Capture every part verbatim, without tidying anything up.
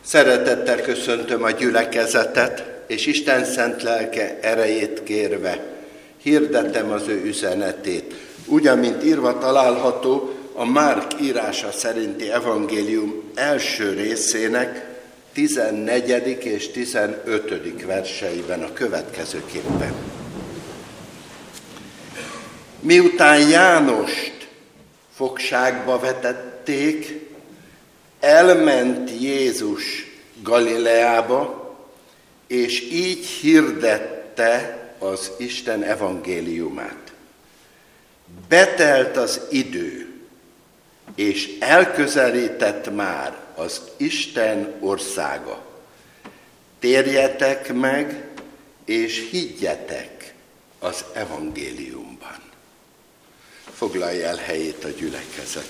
Szeretettel köszöntöm a gyülekezetet, és Isten szent lelke erejét kérve hirdetem az ő üzenetét. Úgy, amint írva található a Márk írása szerinti evangélium első részének tizennegyedik és tizenötödik verseiben a következőképpen. Miután Jánost fogságba vetették, elment Jézus Galileába, és így hirdette az Isten evangéliumát. Betelt az idő, és elközelített már az Isten országa. Térjetek meg, és higgyetek az evangéliumban. Foglalja el helyét a gyülekezet.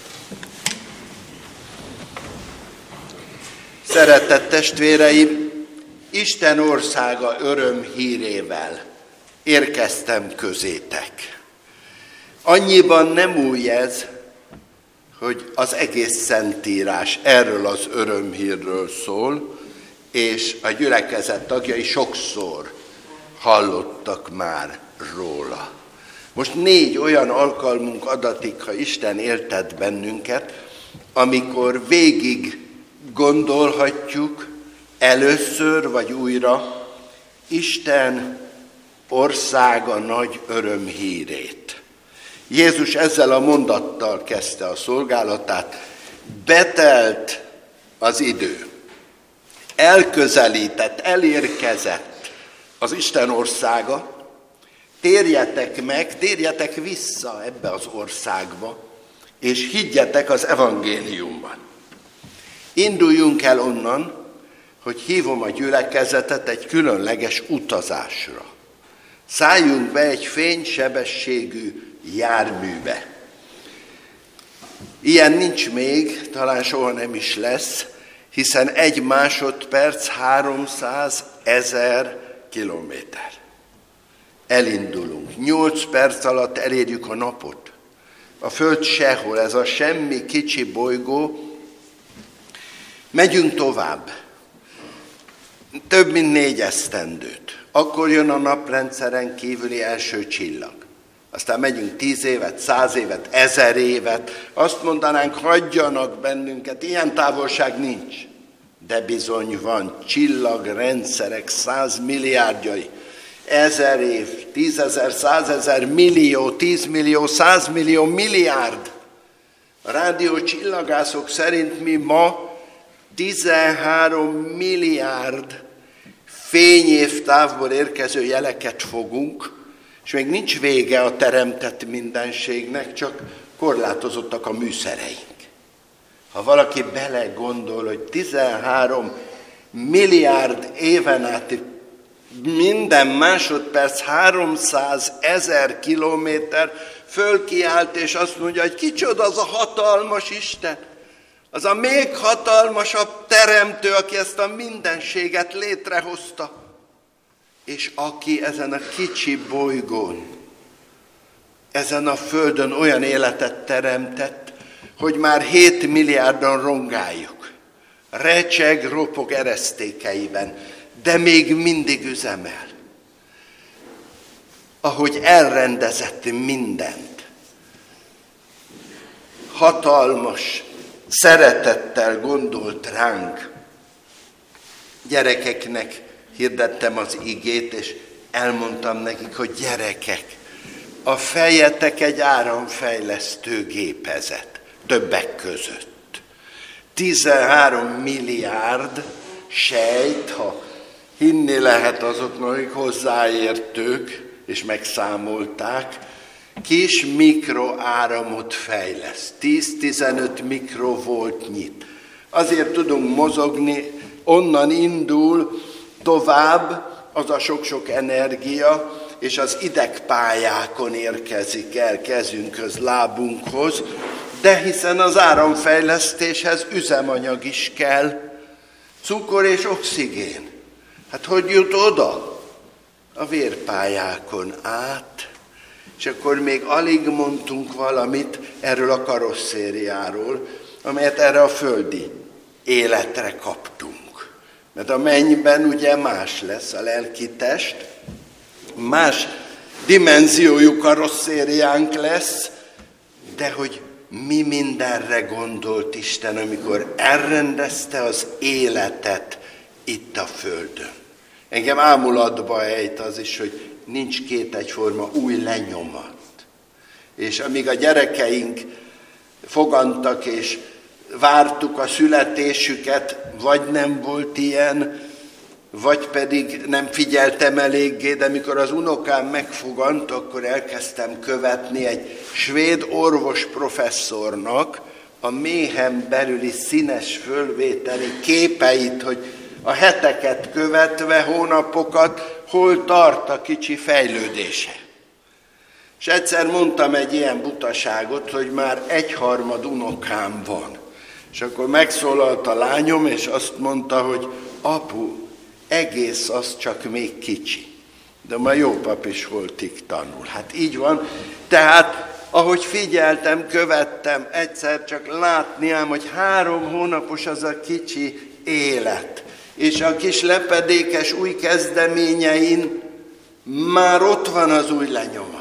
Szeretett testvéreim, Isten országa örömhírével érkeztem közétek. Annyiban nem új ez, hogy az egész Szentírás erről az örömhírről szól, és a gyülekezet tagjai sokszor hallottak már róla. Most négy olyan alkalmunk adatik, ha Isten éltet bennünket, amikor végig gondolhatjuk először vagy újra Isten országa nagy örömhírét. Jézus ezzel a mondattal kezdte a szolgálatát: betelt az idő, elközelített, elérkezett az Isten országa, térjetek meg, térjetek vissza ebbe az országba, és higgyetek az evangéliumban. Induljunk el onnan, hogy hívom a gyülekezetet egy különleges utazásra. Szálljunk be egy fénysebességű járműbe. Ilyen nincs még, talán soha nem is lesz, hiszen egy másodperc háromszázezer kilométer. Elindulunk. Nyolc perc alatt elérjük a napot. A Föld sehol, ez a semmi kicsi bolygó. Megyünk tovább. Több mint négy esztendőt. Akkor jön a naprendszeren kívüli első csillag. Aztán megyünk tíz évet, száz évet, ezer évet. Azt mondanánk, hagyjanak bennünket, ilyen távolság nincs. De bizony van csillagrendszerek százmilliárdjai. Ezer év, tízezer, százezer, millió, tízmillió, százmillió, milliárd. A rádió csillagászok szerint mi ma tizenhárom milliárd fényév távból érkező jeleket fogunk, és még nincs vége a teremtett mindenségnek, csak korlátozottak a műszereink. Ha valaki belegondol, hogy tizenhárom milliárd éven át minden másodperc háromszázezer kilométer, fölkiált és azt mondja, hogy kicsoda az a hatalmas Isten, az a még hatalmasabb teremtő, aki ezt a mindenséget létrehozta, és aki ezen a kicsi bolygón, ezen a földön olyan életet teremtett, hogy már hét milliárdan rongáljuk. Recseg, ropog eresztékeiben, de még mindig üzemel. Ahogy elrendezett mindent, hatalmas szeretettel gondolt ránk. Gyerekeknek hirdettem az igét, és elmondtam nekik, hogy gyerekek, a fejetek egy áramfejlesztő gépezet, többek között. tizenhárom milliárd sejt, ha hinni lehet azoknak, akik hozzáértők, és megszámolták, kis mikroáramot fejleszt, tíz-tizenöt mikrovoltnyit. Azért tudunk mozogni, onnan indul tovább az a sok-sok energia, és az idegpályákon érkezik el kezünkhöz, lábunkhoz, de hiszen az áramfejlesztéshez üzemanyag is kell, cukor és oxigén. Hát hogy jut oda? A vérpályákon át, és akkor még alig mondtunk valamit erről a karosszériáról, amelyet erre a földi életre kaptunk. Mert a mennyben ugye más lesz a lelki test, más dimenziójú karosszériánk lesz, de hogy mi mindenre gondolt Isten, amikor elrendezte az életet itt a földön. Engem ámulatba ejt az is, hogy nincs két egyforma új lenyomat. És amíg a gyerekeink fogantak és vártuk a születésüket, vagy nem volt ilyen, vagy pedig nem figyeltem eléggé, de mikor az unokám megfogant, akkor elkezdtem követni egy svéd orvos professzornak a méhen belüli színes fölvételi képeit, hogy a heteket követve, hónapokat, hol tart a kicsi fejlődése. És egyszer mondtam egy ilyen butaságot, hogy már egyharmad unokám van. És akkor megszólalt a lányom, és azt mondta, hogy apu, egész az csak még kicsi. De ma jó pap is holtig tanul. Hát így van. Tehát, ahogy figyeltem, követtem, egyszer csak látni ám, hogy három hónapos az a kicsi élet. És a kis lepedékes új kezdeményein már ott van az új lenyomat.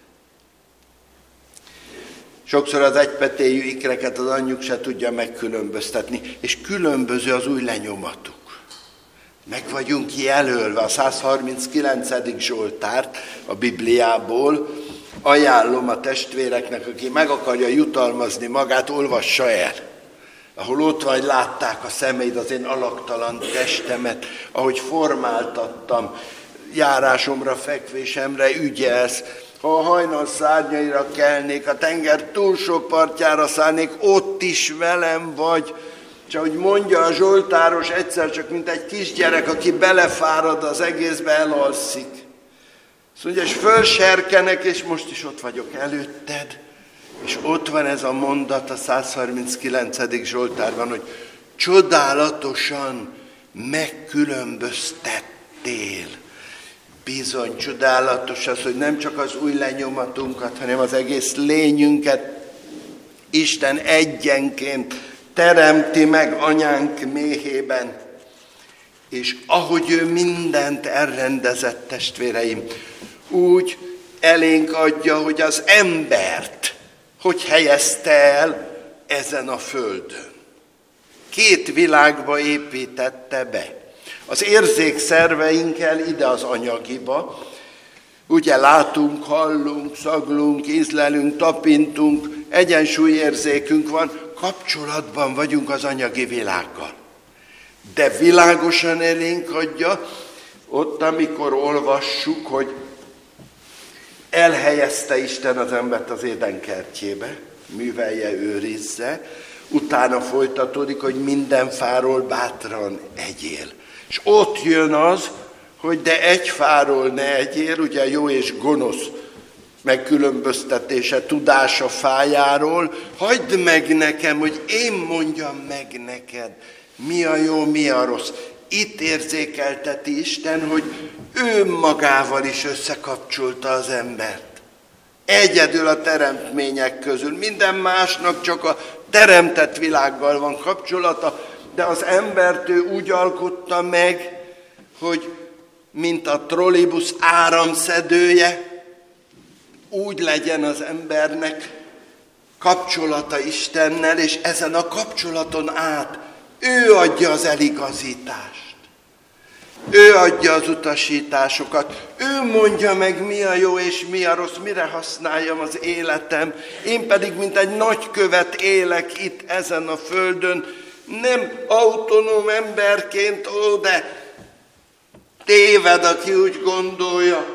Sokszor az egypetéjű ikreket az anyjuk se tudja megkülönböztetni, és különböző az új lenyomatuk. Meg vagyunk jelölve, a százharminckilencedik Zsoltárt a Bibliából ajánlom a testvéreknek, aki meg akarja jutalmazni magát, olvassa el. Ahol ott van, hogy látták a szemeid az én alaktalan testemet, ahogy formáltattam, járásomra, fekvésemre ügyelsz. Ha a hajnal szárnyaira kelnék, a tenger túlsó partjára szállnék, ott is velem vagy. És ahogy mondja a zsoltáros, egyszer csak, mint egy kisgyerek, aki belefárad az egészbe, elalszik. Azt mondja, és fölserkenek, és most is ott vagyok előtted. És ott van ez a mondat a százharminckilencedik Zsoltárban, hogy csodálatosan megkülönböztettél. Bizony csodálatos az, hogy nem csak az új lenyomatunkat, hanem az egész lényünket Isten egyenként teremti meg anyánk méhében. És ahogy ő mindent elrendezett, testvéreim, úgy elénk adja, hogy az embert hogy helyezte el ezen a földön. Két világba építette be. Az érzékszerveinkkel ide az anyagiba, ugye látunk, hallunk, szaglunk, ízlelünk, tapintunk, egyensúlyérzékünk van, kapcsolatban vagyunk az anyagi világgal. De világosan elénk adja, ott, amikor olvassuk, hogy elhelyezte Isten az embert az édenkertjébe, művelje, őrizze, utána folytatódik, hogy minden fáról bátran egyél. És ott jön az, hogy de egy fáról ne egyél, ugye jó és gonosz megkülönböztetése, tudása fájáról, hagyd meg nekem, hogy én mondjam meg neked, mi a jó, mi a rossz. Itt érzékelteti Isten, hogy ő magával is összekapcsolta az embert. Egyedül a teremtmények közül, minden másnak csak a teremtett világgal van kapcsolata, de az embert ő úgy alkotta meg, hogy mint a trollibusz áramszedője, úgy legyen az embernek kapcsolata Istennel, és ezen a kapcsolaton át ő adja az eligazítást. Ő adja az utasításokat, ő mondja meg, mi a jó és mi a rossz, mire használjam az életem. Én pedig, mint egy nagykövet élek itt ezen a földön, nem autonóm emberként, ó, de téved, aki úgy gondolja.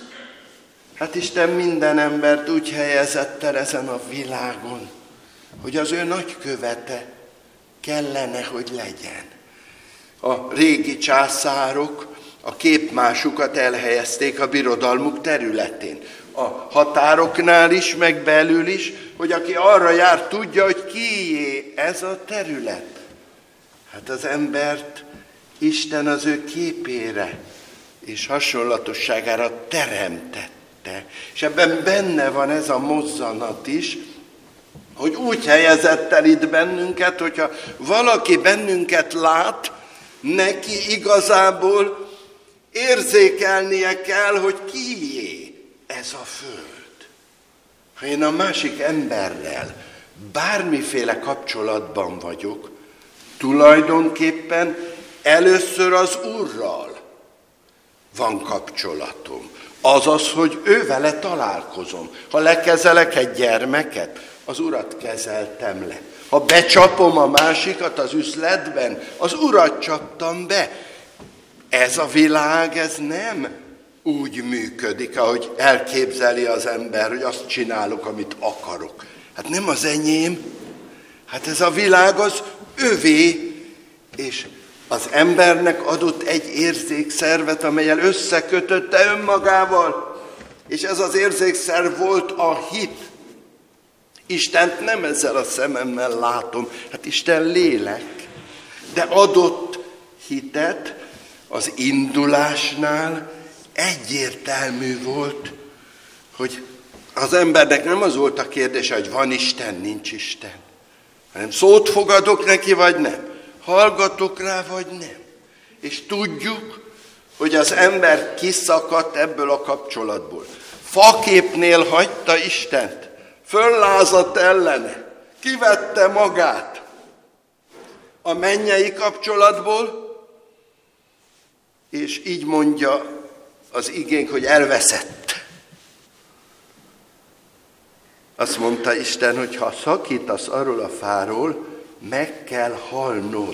Hát Isten minden embert úgy helyezett el ezen a világon, hogy az ő nagykövete kellene, hogy legyen. A régi császárok a képmásukat elhelyezték a birodalmuk területén. A határoknál is, meg belül is, hogy aki arra jár, tudja, hogy kié ez a terület. Hát az embert Isten az ő képére és hasonlatosságára teremtette. És ebben benne van ez a mozzanat is, hogy úgy helyezett el itt bennünket, hogyha valaki bennünket lát, Neki igazából érzékelnie kell, hogy kié ez a föld. Ha én a másik emberrel bármiféle kapcsolatban vagyok, tulajdonképpen először az Úrral van kapcsolatom. Azaz, hogy ő vele találkozom. Ha lekezelek egy gyermeket, az Urat kezeltem le. Ha becsapom a másikat az üzletben, az Urat csaptam be. Ez a világ, ez nem úgy működik, ahogy elképzeli az ember, hogy azt csinálok, amit akarok. Hát nem az enyém, hát ez a világ az övé, és az embernek adott egy érzékszervet, amellyel összekötötte önmagával, és ez az érzékszerv volt a hit. Istent nem ezzel a szememmel látom, hát Isten lélek, de adott hitet az indulásnál egyértelmű volt, hogy az embernek nem az volt a kérdése, hogy van Isten, nincs Isten, hanem szót fogadok neki, vagy nem. Hallgatok rá, vagy nem. És tudjuk, hogy az ember kiszakadt ebből a kapcsolatból. Faképnél hagyta Istent, föllázadt ellene, kivette magát a mennyei kapcsolatból, és így mondja az igénk, hogy elveszett. Azt mondta Isten, hogy ha szakítasz arról a fáról, meg kell halnod.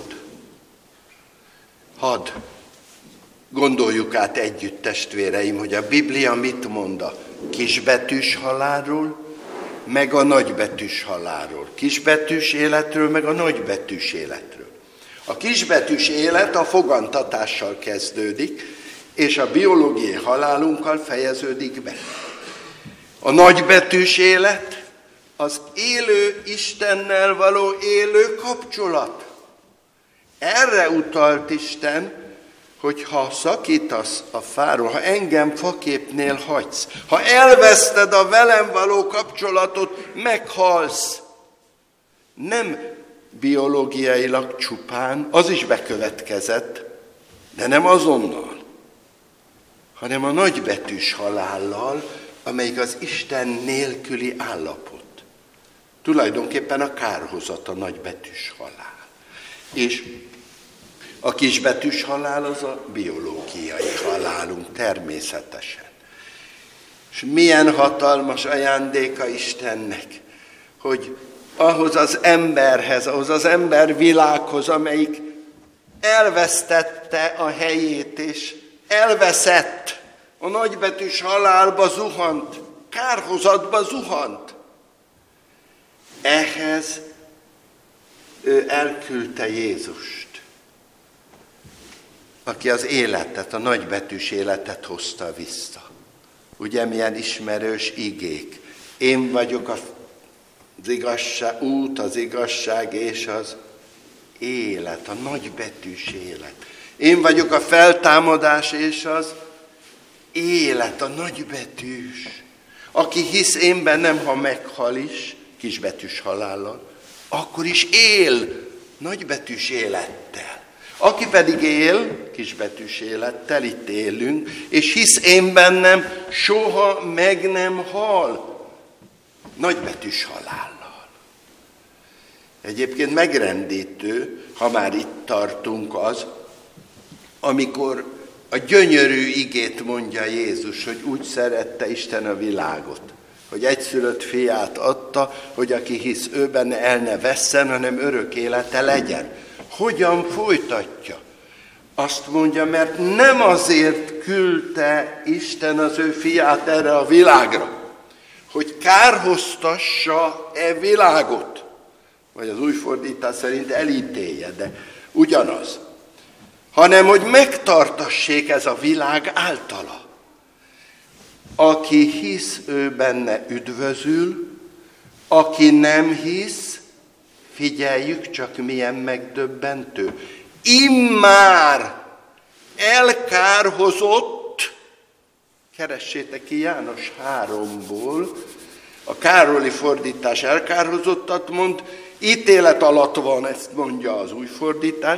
Hadd gondoljuk át együtt, testvéreim, hogy a Biblia mit mond a kisbetűs halálról, meg a nagybetűs halálról. Kisbetűs életről, meg a nagybetűs életről. A kisbetűs élet a fogantatással kezdődik, és a biológiai halálunkkal fejeződik be. A nagybetűs élet az élő Istennel való élő kapcsolat. Erre utalt Isten, hogy ha szakítasz a fáról, ha engem faképnél hagysz, ha elveszted a velem való kapcsolatot, meghalsz. Nem biológiailag csupán, az is bekövetkezett, de nem azonnal, hanem a nagybetűs halállal, amelyik az Isten nélküli állapot. Tulajdonképpen a kárhozat a nagybetűs halál. És a kisbetűs halál az a biológiai halálunk természetesen. És milyen hatalmas ajándéka Istennek, hogy ahhoz az emberhez, ahhoz az embervilághoz, amelyik elvesztette a helyét, és elveszett, a nagybetűs halálba zuhant, kárhozatba zuhant. Ehhez ő elküldte Jézust, aki az életet, a nagybetűs életet hozta vissza. Ugye milyen ismerős igék. Én vagyok az igazság, út, az igazság és az élet, a nagybetűs élet. Én vagyok a feltámadás és az élet, a nagybetűs. Aki hisz én bennem, ha meghal is, kisbetűs halállal, akkor is él nagybetűs élettel. Aki pedig él, kisbetűs élettel, itt élünk, és hisz én bennem, soha meg nem hal nagybetűs halállal. Egyébként megrendítő, ha már itt tartunk, az, amikor a gyönyörű igét mondja Jézus, hogy úgy szerette Isten a világot, hogy egyszülött fiát adta, hogy aki hisz ő benne, el ne vesszen, hanem örök élete legyen. Hogyan folytatja? Azt mondja, mert nem azért küldte Isten az ő fiát erre a világra, hogy kárhoztassa e világot, vagy az új fordítás szerint elítélje, de ugyanaz, hanem hogy megtartassék ez a világ általa. Aki hisz, ő benne üdvözül, aki nem hisz, figyeljük csak milyen megdöbbentő. Immár elkárhozott, keressétek ki János háromból, a Károli fordítás elkárhozottat mond, ítélet alatt van, ezt mondja az új fordítás,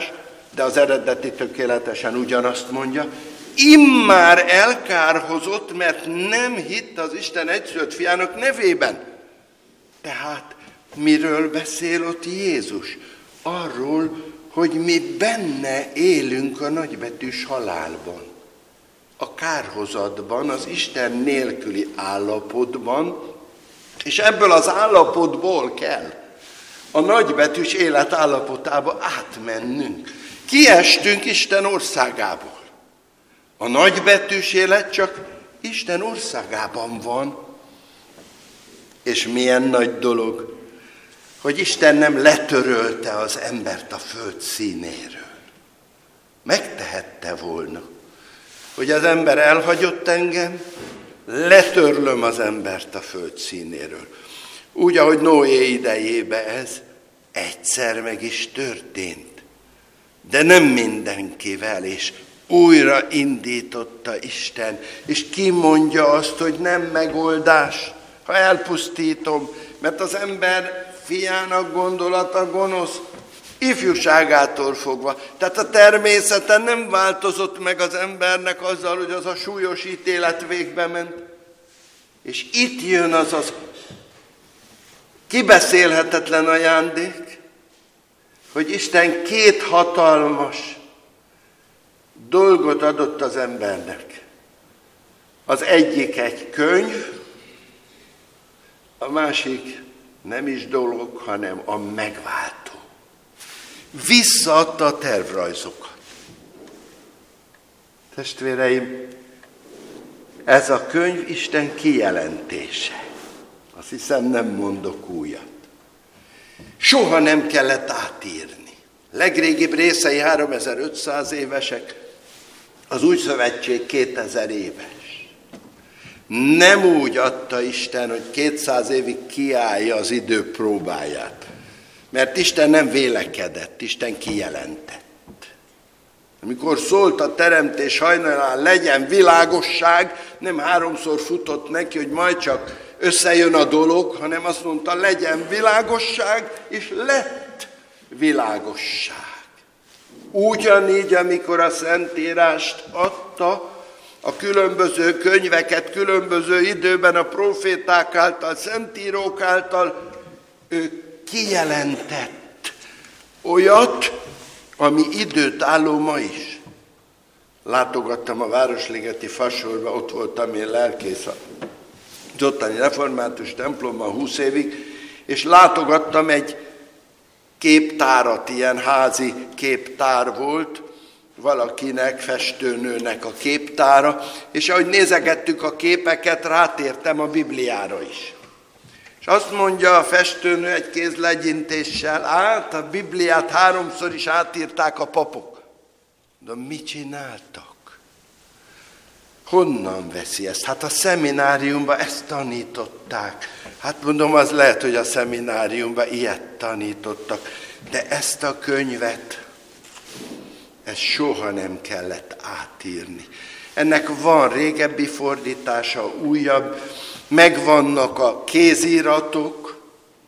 de az eredeti tökéletesen ugyanazt mondja, immár elkárhozott, mert nem hitt az Isten egyszülött fiának nevében. Tehát miről beszél ott Jézus? Arról, hogy mi benne élünk a nagybetűs halálban, a kárhozatban, az Isten nélküli állapotban, és ebből az állapotból kell a nagybetűs élet állapotába átmennünk. Kiestünk Isten országából. A nagybetűs élet csak Isten országában van. És milyen nagy dolog, hogy Isten nem letörölte az embert a föld színéről. Megtehette volna, hogy az ember elhagyott engem, letörlöm az embert a föld színéről. Úgy, ahogy Noé idejében ez egyszer meg is történt. De nem mindenkivel, és újra indította Isten. És ki mondja azt, hogy nem megoldás, ha elpusztítom, mert az ember fiának gondolata gonosz, ifjúságától fogva. Tehát a természeten nem változott meg az embernek azzal, hogy az a súlyos ítélet végbe ment. És itt jön az az kibeszélhetetlen ajándék, hogy Isten két hatalmas dolgot adott az embernek. Az egyik egy könyv, a másik nem is dolog, hanem a megváltó. Visszaadta a tervrajzokat. Testvéreim, ez a könyv Isten kijelentése. Azt hiszem, nem mondok újat. Soha nem kellett átírni. Legrégibb részei háromezer-ötszáz évesek, az új szövetség kétezer éves. Nem úgy adta Isten, hogy kétszáz évig kiállja az idő próbáját. Mert Isten nem vélekedett, Isten kijelentett. Amikor szólt a teremtés hajnalán, legyen világosság, nem háromszor futott neki, hogy majd csak összejön a dolog, hanem azt mondta, legyen világosság, és lett világosság. Ugyanígy, amikor a Szentírást adta, a különböző könyveket különböző időben a proféták által, szentírók által, ő kijelentett olyat, ami időt álló ma is. Látogattam a Városligeti Fasorba, ott voltam én lelkész az ottani református templomban húsz évig, és látogattam egy képtárat, ilyen házi képtár volt, valakinek, festőnőnek a képtára, és ahogy nézegettük a képeket, rátértem a Bibliára is. És azt mondja a festőnő egy kézlegyintéssel, át a Bibliát háromszor is átírták a papok. De mit csináltak? Honnan veszi ezt? Hát a szemináriumban ezt tanították. Hát mondom, az lehet, hogy a szemináriumban ilyet tanítottak. De ezt a könyvet, ezt soha nem kellett átírni. Ennek van régebbi fordítása, újabb, megvannak a kéziratok.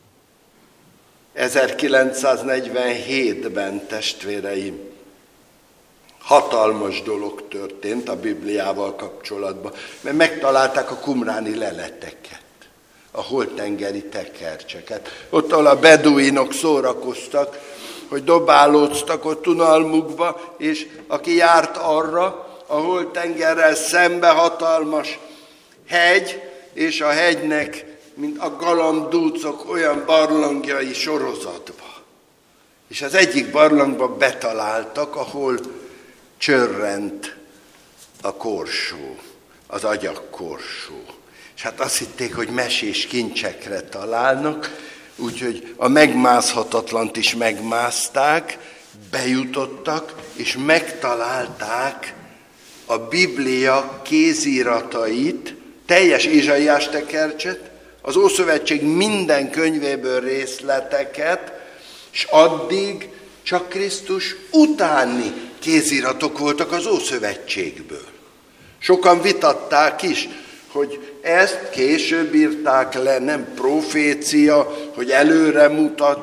ezerkilencszáznegyvenhétben, testvéreim, hatalmas dolog történt a Bibliával kapcsolatban, mert megtalálták a qumráni leleteket, a holttengeri tekercseket. Ott, ahol a beduinok szórakoztak, hogy dobálóztak ott unalmukba, és aki járt arra, a holttengerrel szembe hatalmas hegy, és a hegynek, mint a galambdúcok, olyan barlangjai sorozatba. És az egyik barlangba betaláltak, ahol csörrent a korsó, az agyagkorsó. És hát azt hitték, hogy mesés kincsekre találnak, úgyhogy a megmászhatatlant is megmászták, bejutottak, és megtalálták a Biblia kéziratait, teljes Ézsaiás tekercset, az Ószövetség minden könyvéből részleteket, és addig csak Krisztus utáni kéziratok voltak az Ószövetségből. Sokan vitatták is, hogy ezt később írták le, nem profécia, hogy előre mutat,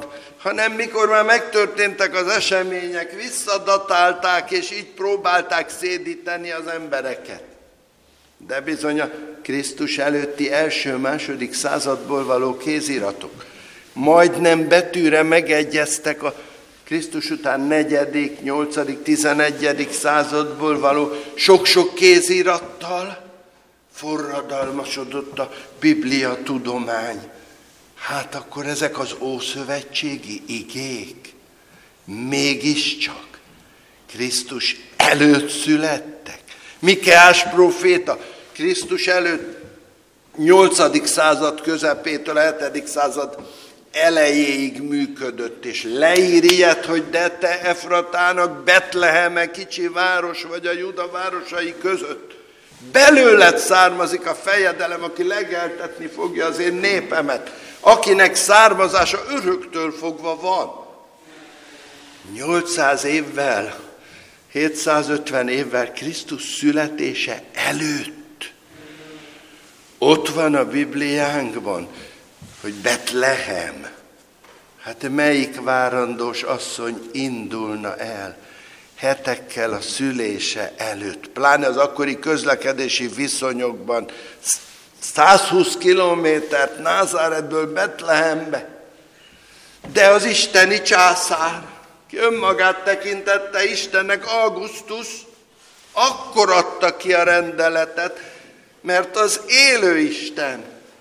hanem mikor már megtörténtek az események, visszadatálták, és így próbálták szédíteni az embereket. De bizony a Krisztus előtti első-második századból való kéziratok majdnem betűre megegyeztek a Krisztus után negyedik, nyolcadik, tizenegyedik századból való sok-sok kézirattal. Forradalmasodott a Biblia tudomány. Hát akkor ezek az ószövetségi igék mégiscsak Krisztus előtt születtek. Mikeás próféta Krisztus előtt nyolcadik század közepétől hetedik század elejéig működött, és leír ilyet, hogy de te Efratának Betleheme kicsi város vagy a Juda városai között. Belőled származik a fejedelem, aki legeltetni fogja az én népemet, akinek származása öröktől fogva van. nyolcszáz évvel, hétszázötven évvel Krisztus születése előtt ott van a Bibliánkban, hogy Betlehem. Hát melyik várandós asszony indulna el hetekkel a szülése előtt, pláne az akkori közlekedési viszonyokban, százhúsz kilométert Názáretből Betlehembe. De az isteni császár, ki önmagát tekintette Istennek, Augustus, akkor adta ki a rendeletet, mert az élő Isten,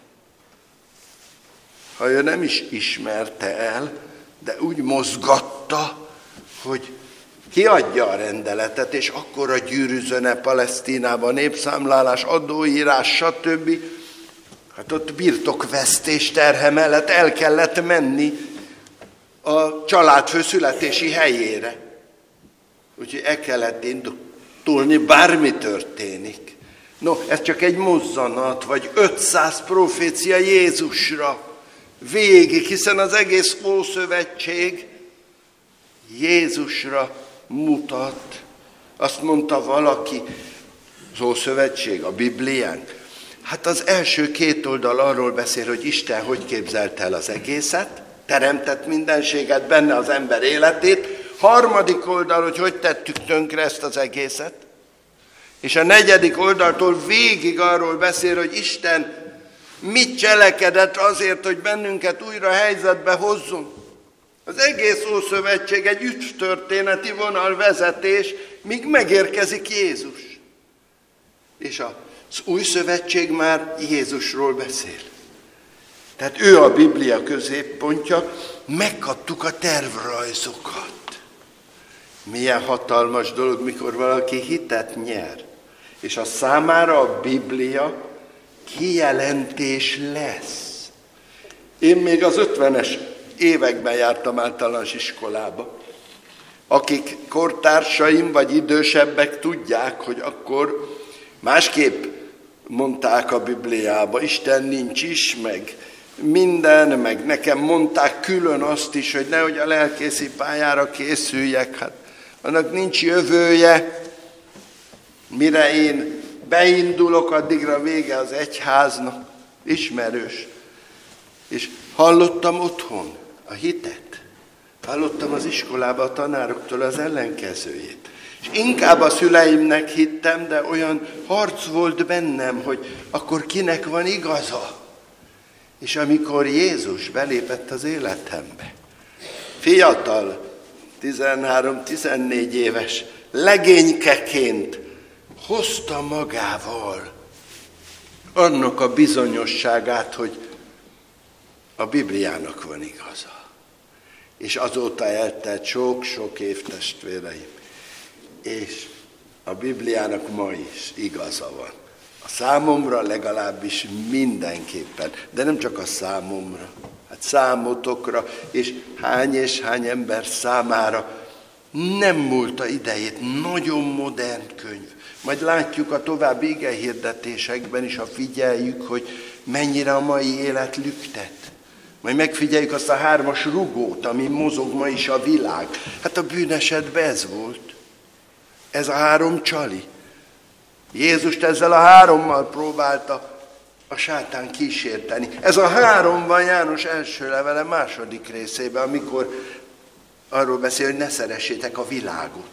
ha ő nem is ismerte el, de úgy mozgatta, hogy kiadja a rendeletet, és akkor a gyűrűzöne Palesztinában, népszámlálás, adóírás, stb. Hát ott birtokvesztés terhe mellett el kellett menni a családfő születési helyére. Úgyhogy el kellett indulni, bármi történik. No, ez csak egy mozzanat, vagy ötszáz profécia Jézusra végig, hiszen az egész Ószövetség Jézusra mutat. Azt mondta valaki, az Ószövetség, a Bibliánk, hát az első két oldal arról beszél, hogy Isten hogy képzelte el az egészet, teremtett mindenséget, benne az ember életét, harmadik oldal, hogy hogy tettük tönkre ezt az egészet, és a negyedik oldaltól végig arról beszél, hogy Isten mit cselekedett azért, hogy bennünket újra helyzetbe hozzon. Az egész Ószövetség egy ügytörténeti vonalvezetés, míg megérkezik Jézus. És az Új Szövetség már Jézusról beszél. Tehát ő a Biblia középpontja, megkaptuk a tervrajzokat. Milyen hatalmas dolog, mikor valaki hitet nyer, és a számára a Biblia kijelentés lesz. Én még az ötvenes években jártam általános iskolába. Akik kortársaim vagy idősebbek tudják, hogy akkor másképp mondták a Bibliába, Isten nincs is, meg minden, meg nekem mondták külön azt is, hogy nehogy a lelkészi pályára készüljek, hát annak nincs jövője, mire én beindulok, addigra vége az egyháznak, ismerős. És hallottam otthon a hitet, hallottam az iskolában a tanároktól az ellenkezőjét. És inkább a szüleimnek hittem, de olyan harc volt bennem, hogy akkor kinek van igaza. És amikor Jézus belépett az életembe, fiatal, tizenhárom-tizennégy éves, legénykeként hozta magával annak a bizonyosságát, hogy a Bibliának van igaza. És azóta eltelt sok-sok év, testvéreim. És a Bibliának ma is igaza van. A számomra legalábbis mindenképpen, de nem csak a számomra, hát számotokra, és hány és hány ember számára nem múlta idejét, nagyon modern könyv. Majd látjuk a további igehirdetésekben is, ha figyeljük, hogy mennyire a mai élet lüktet. Majd megfigyeljük azt a hármas rugót, ami mozog ma is a világ. Hát a bűnesetben ez volt. Ez a három csali. Jézust ezzel a hárommal próbálta a sátán kísérteni. Ez a három van János első levele második részében, amikor arról beszél, hogy ne szeressétek a világot.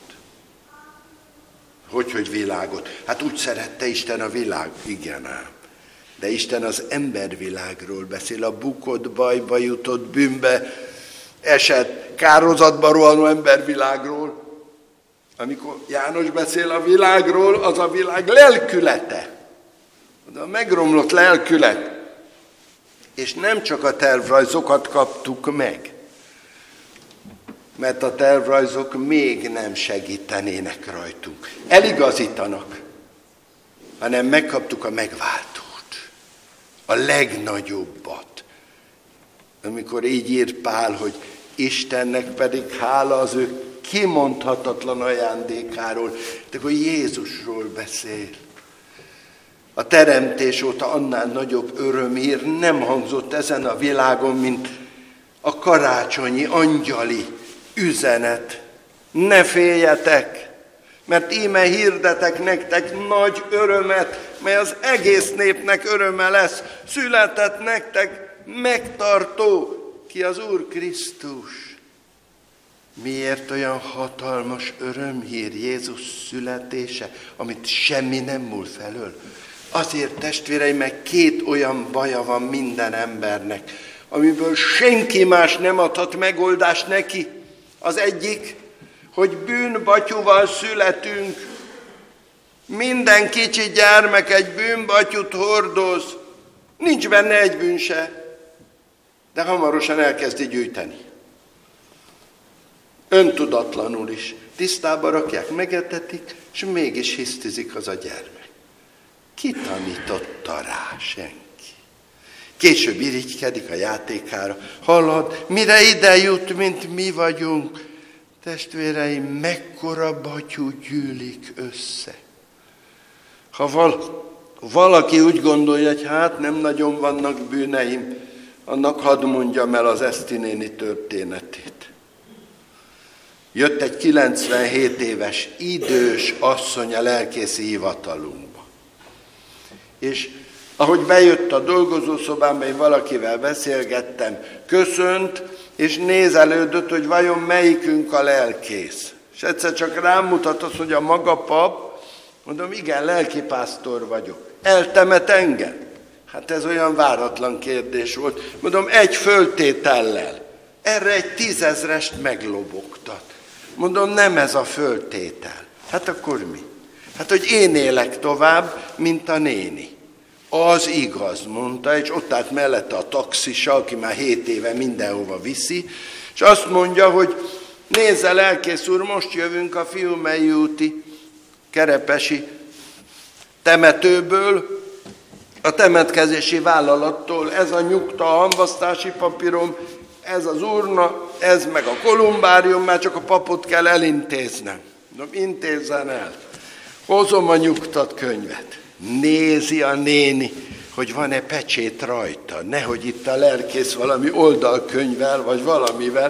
Hogy, hogy világot? Hát úgy szerette Isten a világ. Igen ám. De Isten az embervilágról beszél, a bukott, bajba jutott, bűnbe esett, kározatba rohanó embervilágról. Amikor János beszél a világról, az a világ lelkülete. A megromlott lelkület. És nem csak a tervrajzokat kaptuk meg, mert a tervrajzok még nem segítenének rajtunk. Eligazítanak, hanem megkaptuk a megváltót, a legnagyobbat. Amikor így ír Pál, hogy Istennek pedig hála az ő kimondhatatlan ajándékáról, de akkor Jézusról beszél. A teremtés óta annál nagyobb örömhír nem hangzott ezen a világon, mint a karácsonyi, angyali üzenet. Ne féljetek, mert íme hirdetek nektek nagy örömet, mely az egész népnek öröme lesz. Született nektek megtartó, ki az Úr Krisztus. Miért olyan hatalmas örömhír Jézus születése, amit semmi nem múl felől? Azért, testvéreim, meg két olyan baja van minden embernek, amiből senki más nem adhat megoldást neki. Az egyik, hogy bűnbatyúval születünk. Minden kicsi gyermek egy bűnbatyút hordoz. Nincs benne egy bűn se, de hamarosan elkezdi gyűjteni. Öntudatlanul is. Tisztába rakják, megetetik, és mégis hisztizik az a gyermek. Ki tanította rá? Senki. Később irigykedik a játékára. Hallod, mire ide jut, mint mi vagyunk? Testvéreim, mekkora batyú gyűlik össze. Ha val- valaki úgy gondolja, hogy hát nem nagyon vannak bűneim, annak hadd mondjam el az Eszti néni történetét. Jött egy kilencvenhét éves idős asszony a lelkészi hivatalunkba. És ahogy bejött a dolgozószobámba, én valakivel beszélgettem, köszönt, és nézelődött, hogy vajon melyikünk a lelkész. És egyszer csak rám mutatott, hogy a maga pap, mondom, igen, lelkipásztor vagyok. Eltemet engem? Hát ez olyan váratlan kérdés volt. Mondom, egy föltétellel. Erre egy tízezrest meglobogtat. Mondom, nem ez a föltétel. Hát akkor mi? Hát, hogy én élek tovább, mint a néni. Az igaz, mondta, és ott állt mellette a taxisa, aki már hét éve mindenhova viszi, és azt mondja, hogy nézze, lelkész úr, most jövünk a Fiumei úti kerepesi temetőből, a temetkezési vállalattól, ez a nyugta, a hamvasztási papírom, ez az urna, ez meg a kolumbárium, már csak a papot kell elintéznem. Mondom, intézzen el. Hozom a nyugtat könyvet. Nézi a néni, hogy van-e pecsét rajta. Nehogy itt a lelkész valami oldalkönyvvel, vagy valamivel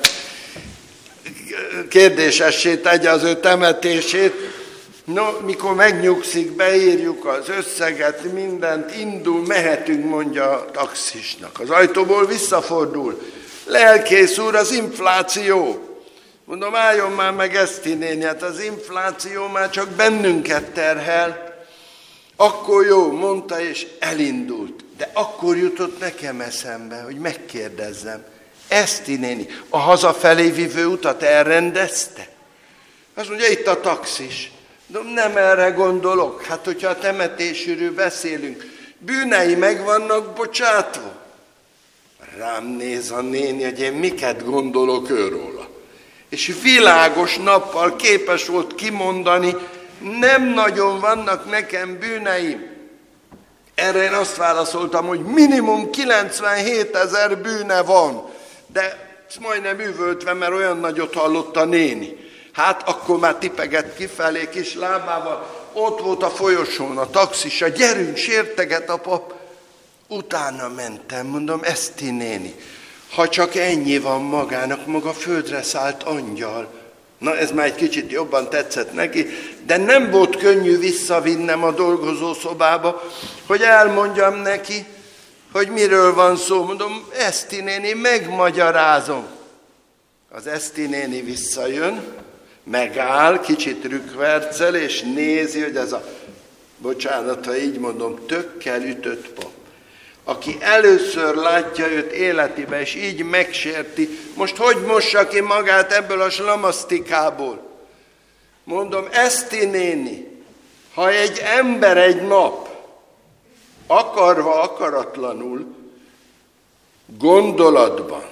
kérdésessé tegye az ő temetését. No, mikor megnyugszik, beírjuk az összeget, mindent, indul, mehetünk, mondja a taxisnak. Az ajtóból visszafordul. Lelkész úr, az infláció. Mondom, álljon már meg Eszti néni, hát az infláció már csak bennünket terhel. Akkor jó, mondta, és elindult. De akkor jutott nekem eszembe, hogy megkérdezzem. Eszti néni, a hazafelé vívő utat elrendezte? Azt mondja, itt a taxis. De nem erre gondolok. Hát, hogyha a temetésről beszélünk, bűnei meg vannak bocsátva. Rám néz a néni, hogy én miket gondolok őróla. És világos nappal képes volt kimondani, nem nagyon vannak nekem bűneim. Erre én azt válaszoltam, hogy minimum kilencvenhétezer bűne van. De majdnem üvöltve, mert olyan nagyot hallott a néni. Hát akkor már tipegett kifelé kis lábával. Ott volt a folyosón a taxisa, gyerünk, sérteget a pap. Utána mentem, mondom, Eszti néni, ha csak ennyi van magának, maga földre szállt angyal. Na, ez már egy kicsit jobban tetszett neki, de nem volt könnyű visszavinnem a dolgozószobába, hogy elmondjam neki, hogy miről van szó. Mondom, Eszti néni, megmagyarázom. Az Eszti néni visszajön, megáll, kicsit rükvercel, és nézi, hogy ez a, bocsánat, ha így mondom, tökkel ütött pap, aki először látja őt életébe, és így megsérti, most hogy mossa ki magát ebből a slamasztikából? Mondom, Eszti néni, ha egy ember egy nap, akarva, akaratlanul, gondolatban,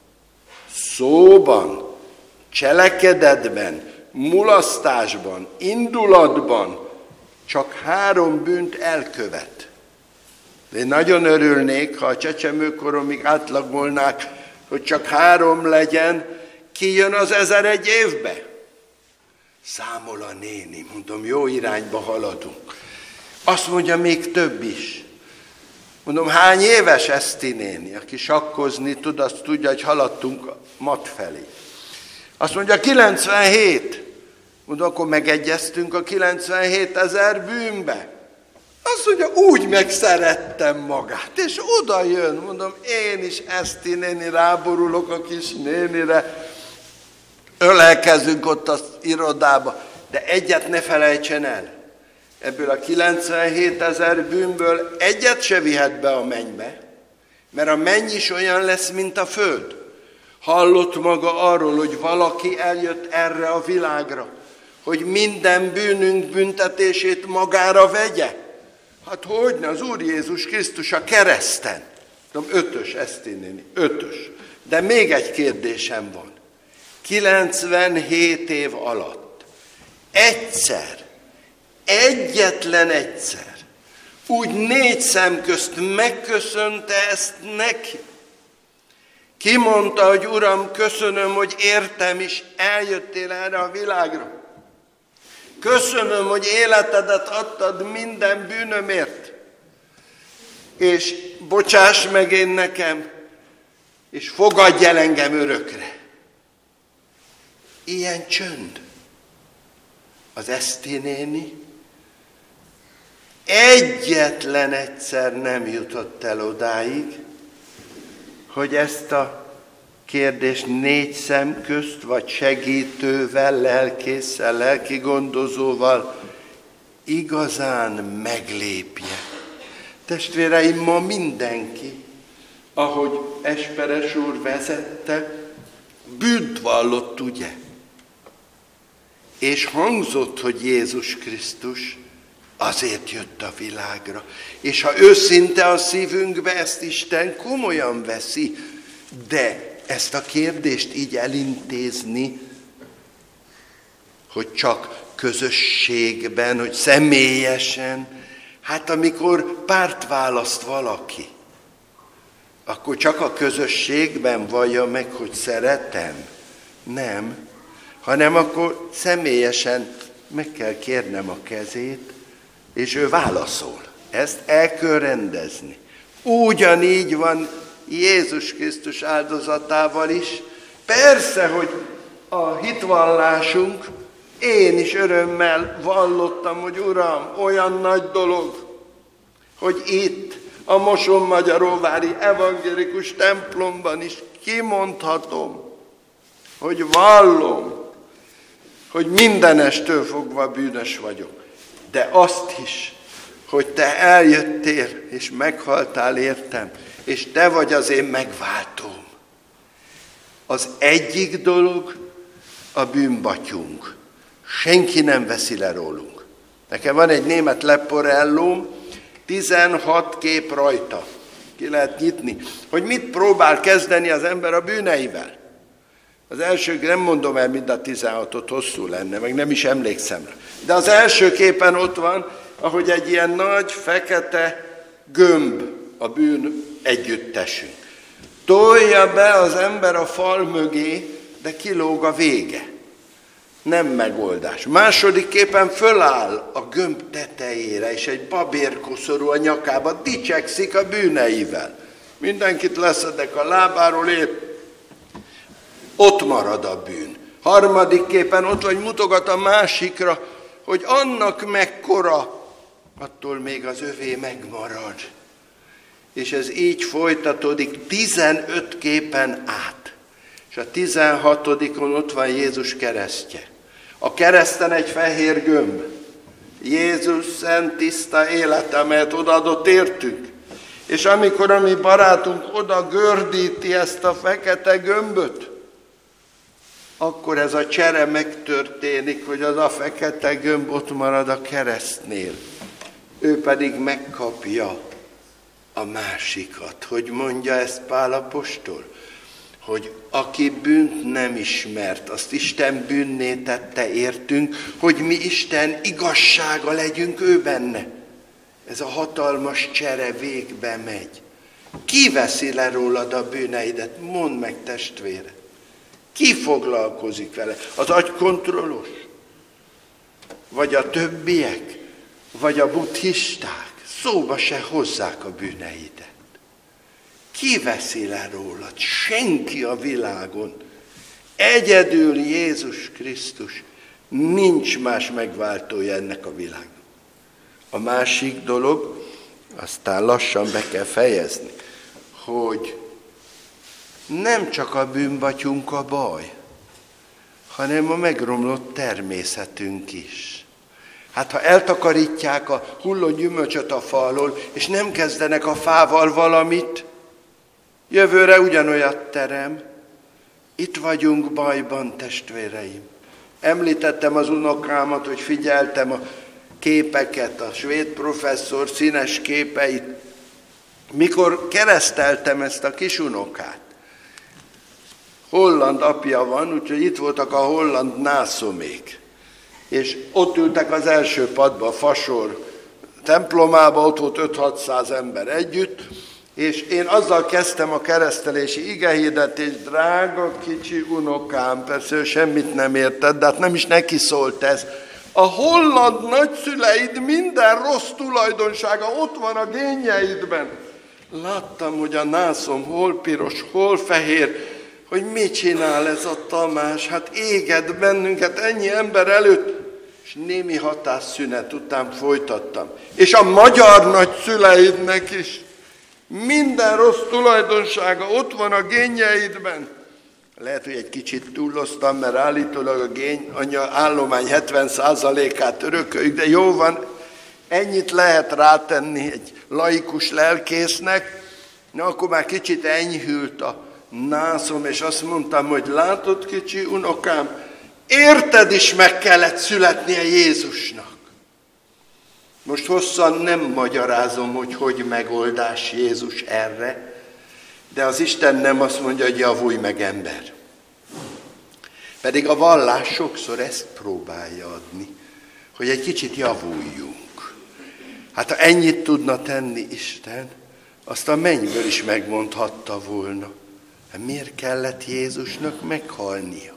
szóban, cselekedetben, mulasztásban, indulatban csak három bűnt elkövet. De én nagyon örülnék, ha a csecsemőkoromig átlagolnák, hogy csak három legyen, kijön az ezer egy évbe. Számol a néni, mondom, jó irányba haladunk. Azt mondja, még több is. Mondom, hány éves Eszti néni, aki sakkozni tud, azt tudja, hogy haladtunk a mat felé. Azt mondja, kilencvenhét. Mondom, akkor megegyeztünk a kilencvenhét ezer bűnbe. Azt mondja, úgy megszerettem magát, és oda jön, mondom, én is Eszti néni, ráborulok a kis nénire, ölelkezünk ott az irodába, de egyet ne felejtsen el, ebből a kilencvenhét ezer bűnből egyet se vihet be a mennybe, mert a menny is olyan lesz, mint a föld. Hallott maga arról, hogy valaki eljött erre a világra, hogy minden bűnünk büntetését magára vegye. Hát hogyne, az Úr Jézus Krisztus a kereszten. Tudom, ötös, Eszti néni, ötös. De még egy kérdésem van. kilencvenhét év alatt egyszer, egyetlen egyszer, úgy négy szem közt megköszönte ezt neki. Kimondta, hogy Uram, köszönöm, hogy értem is, eljöttél erre a világra. Köszönöm, hogy életedet adtad minden bűnömért. És bocsáss meg én nekem, és fogadj el engem örökre. Ilyen csönd. Az Eszti néni egyetlen egyszer nem jutott el odáig, hogy ezt a kérdést négy szem közt, vagy segítővel, lelkésszel, lelki gondozóval igazán meglépje. Testvéreim, ma mindenki, ahogy Esperes úr vezette, bűnt vallott, ugye? És hangzott, hogy Jézus Krisztus azért jött a világra. És ha őszinte a szívünkbe, ezt Isten komolyan veszi, de ezt a kérdést így elintézni, hogy csak közösségben, hogy személyesen, hát amikor párt választ valaki, akkor csak a közösségben vallja meg, hogy szeretem. Nem, hanem akkor személyesen meg kell kérnem a kezét, és ő válaszol. Ezt el kell rendezni. Ugyanígy van Jézus Krisztus áldozatával is. Persze, hogy a hitvallásunk, én is örömmel vallottam, hogy Uram, olyan nagy dolog, hogy itt a Mosonmagyaróvári evangélikus templomban is kimondhatom, hogy vallom, hogy mindenestől fogva bűnös vagyok. De azt is, hogy te eljöttél, és meghaltál értem, és te vagy az én megváltóm. Az egyik dolog a bűnbatyunk. Senki nem veszi le rólunk. Nekem van egy német leporellóm, tizenhat kép rajta. Ki lehet nyitni. Hogy mit próbál kezdeni az ember a bűneivel. Az első, nem mondom el mind a tizenhatot, hosszú lenne, meg nem is emlékszem rá. De az első képen ott van, ahogy egy ilyen nagy, fekete gömb a bűn együttesünk. Tolja be az ember a fal mögé, de kilóg a vége. Nem megoldás. Második képen föláll a gömb tetejére, és egy babérkoszorú a nyakába dicsekszik a bűneivel. Mindenkit leszedek a lábáról, épp ott marad a bűn. Harmadik képen ott vagy, mutogat a másikra, hogy annak mekkora, attól még az övé megmarad. És ez így folytatódik tizenöt képen át. És a tizenhatodikon ott van Jézus keresztje. A kereszten egy fehér gömb. Jézus szent, tiszta élete, amelyet odaadott értünk. És amikor a mi barátunk oda gördíti ezt a fekete gömböt, akkor ez a csere megtörténik, hogy az a fekete gömb ott marad a keresztnél. Ő pedig megkapja a másikat. Hogy mondja ezt Pál apostol? Hogy aki bűnt nem ismert, azt Isten bűnné tette értünk, hogy mi Isten igazsága legyünk ő benne. Ez a hatalmas csere végbe megy. Ki veszi le rólad a bűneidet? Mondd meg, testvére. Ki foglalkozik vele? Az agykontrollos? Vagy a többiek? Vagy a buddhisták? Szóba se hozzák a bűneidet. Ki veszi le rólad? Senki a világon. Egyedül Jézus Krisztus. Nincs más megváltója ennek a világnak. A másik dolog, aztán lassan be kell fejezni, hogy nem csak a bűnbatyunk a baj, hanem a megromlott természetünk is. Hát ha eltakarítják a hulló gyümölcsöt a fa alól, és nem kezdenek a fával valamit, jövőre ugyanolyat terem. Itt vagyunk bajban, testvéreim. Említettem az unokámat, hogy figyeltem a képeket, a svéd professzor színes képeit. Mikor kereszteltem ezt a kis unokát, holland apja van, úgyhogy itt voltak a holland nászomék. És ott ültek az első padba, a fasor templomába, ott volt öt-hatszáz ember együtt, és én azzal kezdtem a keresztelési igehirdetést, drága kicsi unokám, persze ő semmit nem értett, de hát nem is neki szólt ez. A holland nagyszüleid minden rossz tulajdonsága ott van a génjeidben. Láttam, hogy a nászom hol piros, hol fehér, hogy mit csinál ez a Tamás, hát éget bennünket ennyi ember előtt, és némi hatásszünet után folytattam. És a magyar nagyszüleidnek is minden rossz tulajdonsága ott van a génjeidben. Lehet, hogy egy kicsit túlloztam, mert állítólag a gény anya állomány hetven százalékát örököljük, de jó van, ennyit lehet rátenni egy laikus lelkésznek. Na, akkor már kicsit enyhült a nászom, és azt mondtam, hogy látod, kicsi unokám, érted is meg kellett születnie Jézusnak. Most hosszan nem magyarázom, hogy hogy megoldás Jézus erre, de az Isten nem azt mondja, hogy javulj meg, ember. Pedig a vallás sokszor ezt próbálja adni, hogy egy kicsit javuljunk. Hát ha ennyit tudna tenni Isten, azt a mennyből is megmondhatta volna. Hát miért kellett Jézusnak meghalnia?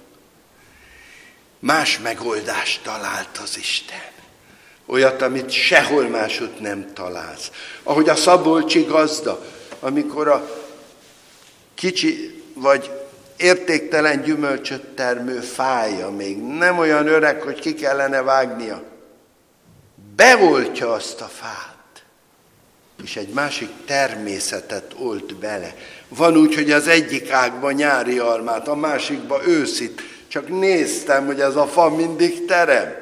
Más megoldást talált az Isten. Olyat, amit sehol máshogy nem találsz. Ahogy a szabolcsi gazda, amikor a kicsi vagy értéktelen gyümölcsöt termő fája, még nem olyan öreg, hogy ki kellene vágnia, beoltja azt a fát, és egy másik természetet olt bele. Van úgy, hogy az egyik ágban nyári almát, a másikban őszit. Csak néztem, hogy ez a fa mindig terem.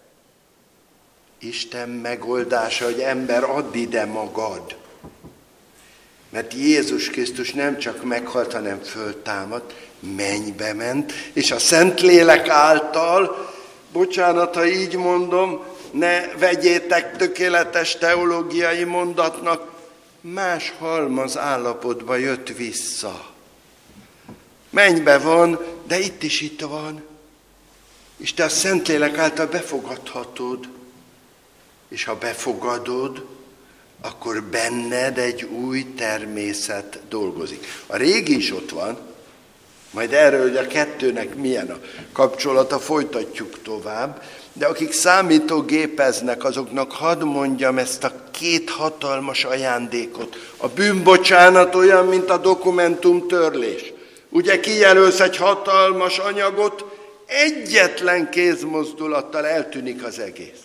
Isten megoldása, hogy ember, add ide magad. Mert Jézus Krisztus nem csak meghalt, hanem föltámadt, mennybe ment, és a Szentlélek által, bocsánat, ha így mondom, ne vegyétek tökéletes teológiai mondatnak, más halmaz állapotba jött vissza. Mennybe van, de itt is itt van. És te a Szentlélek által befogadhatod. És ha befogadod, akkor benned egy új természet dolgozik. A régi is ott van, majd erről, hogy a kettőnek milyen a kapcsolata, folytatjuk tovább, de akik számítógépeznek, azoknak hadd mondjam ezt a két hatalmas ajándékot. A bűnbocsánat olyan, mint a dokumentumtörlés. Ugye kijelölsz egy hatalmas anyagot, egyetlen kézmozdulattal eltűnik az egész.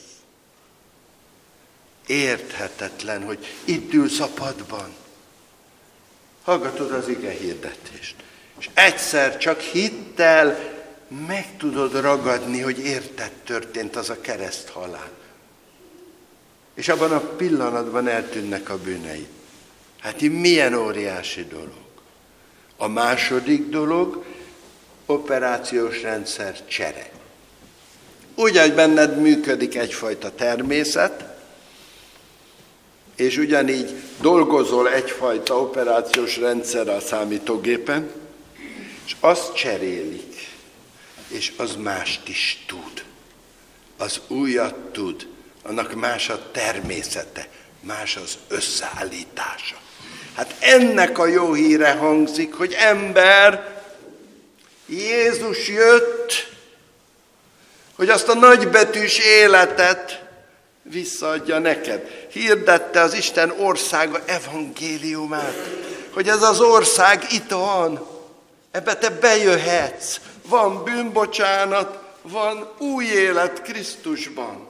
Érthetetlen, hogy itt ülsz a padban. Hallgatod az ige hirdetést. És egyszer csak hittel meg tudod ragadni, hogy érted történt az a kereszthalál. És abban a pillanatban eltűnnek a bűneid. Hát így milyen óriási dolog. A második dolog, operációs rendszer csere. Úgy, hogy benned működik egyfajta természet, és ugyanígy dolgozol egyfajta operációs rendszer a számítógépen, és azt cserélik, és az mást is tud. Az újat tud, annak más a természete, más az összeállítása. Hát ennek a jó híre hangzik, hogy ember, Jézus jött, hogy azt a nagybetűs életet visszaadja neked. Hirdette az Isten országa evangéliumát, hogy ez az ország itt van, ebbe te bejöhetsz, van bűnbocsánat, van új élet Krisztusban.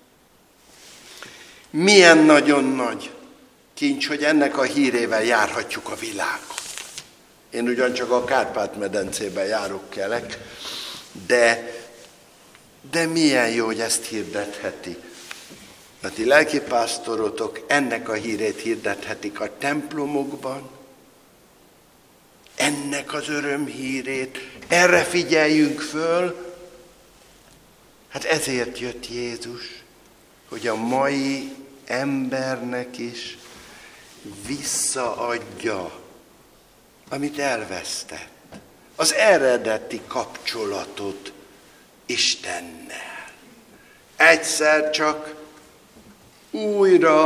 Milyen nagyon nagy kincs, hogy ennek a hírével járhatjuk a világot. Én ugyancsak a Kárpát-medencében járok, kelek, de, de milyen jó, hogy ezt hirdethetik. A ti lelkipásztorotok ennek a hírét hirdethetik a templomokban, ennek az örömhírét, erre figyeljünk föl. Hát ezért jött Jézus, hogy a mai embernek is visszaadja, amit elvesztett. Az eredeti kapcsolatot Istennel. Egyszer csak újra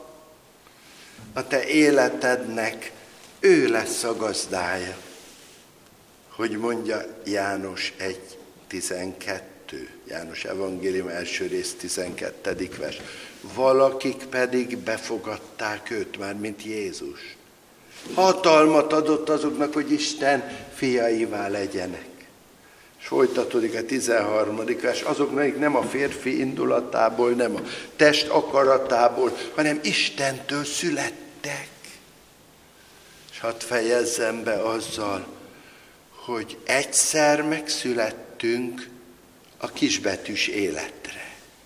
a te életednek ő lesz a gazdája. Hogy mondja János egy tizenkettő, János evangélium első rész tizenkettedik vers. Valakik pedig befogadták őt már, mint Jézus. Hatalmat adott azoknak, hogy Isten fiaivá legyenek. És folytatódik a tizenharmadik vers, azoknak, akik nem a férfi indulatából, nem a test akaratából, hanem Istentől születtek. És hadd fejezzem be azzal, hogy egyszer megszülettünk a kisbetűs életre.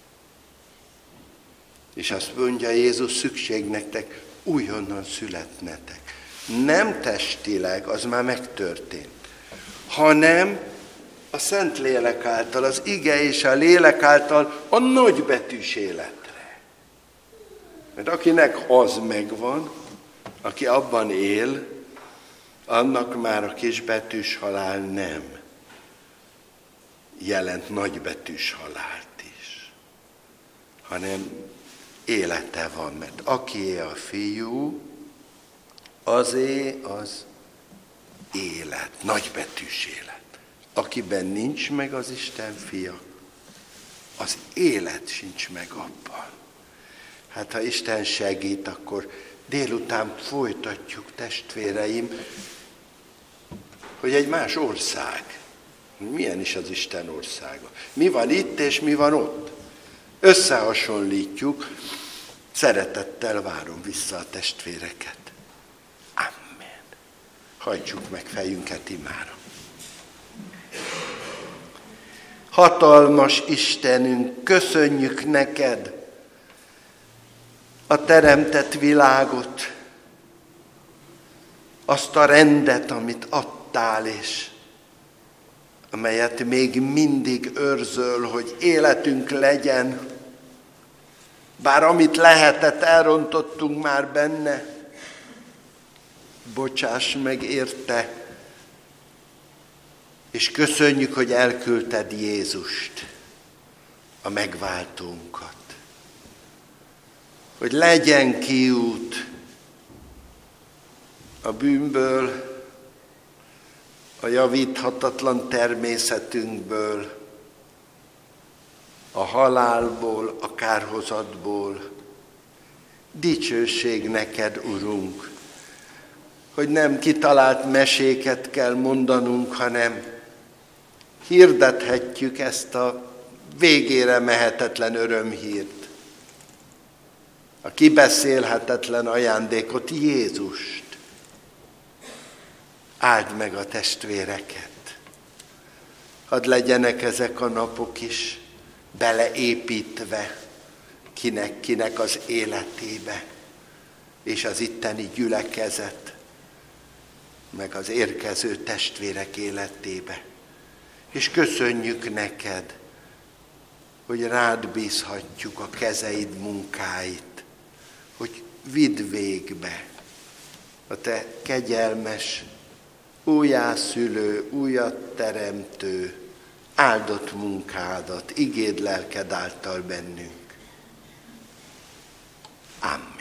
És azt mondja Jézus, szükség nektek újonnan születnetek. Nem testileg, az már megtörtént, hanem a Szentlélek által, az ige és a lélek által a nagybetűs életre. Mert akinek az megvan, aki abban él, annak már a kisbetűs halál nem jelent nagybetűs halált is, hanem élete van, mert akié a fiú, azé az élet, nagybetűs élet. Akiben nincs meg az Isten fia, az élet sincs meg abban. Hát ha Isten segít, akkor délután folytatjuk, testvéreim, hogy egy más ország. Milyen is az Isten országa? Mi van itt és mi van ott? Összehasonlítjuk. Szeretettel várom vissza a testvéreket. Amen. Hajtsuk meg fejünket imára. Hatalmas Istenünk, köszönjük neked a teremtett világot, azt a rendet, amit adtál, és amelyet még mindig őrzöl, hogy életünk legyen, bár amit lehetett, elrontottunk már benne, bocsáss meg érte, és köszönjük, hogy elküldted Jézust, a megváltónkat. Hogy legyen kiút a bűnből, a javíthatatlan természetünkből, a halálból, a kárhozatból. Dicsőség neked, Urunk, hogy nem kitalált meséket kell mondanunk, hanem hirdethetjük ezt a végére mehetetlen örömhírt, a kibeszélhetetlen ajándékot, Jézust. Áld meg a testvéreket. Hadd legyenek ezek a napok is beleépítve kinek-kinek az életébe, és az itteni gyülekezet, meg az érkező testvérek életébe. És köszönjük neked, hogy rád bízhatjuk a kezeid munkáit, hogy vidd végbe a te kegyelmes, újjászülő, újat teremtő, áldott munkádat, igéd lelked által bennünk. Amen.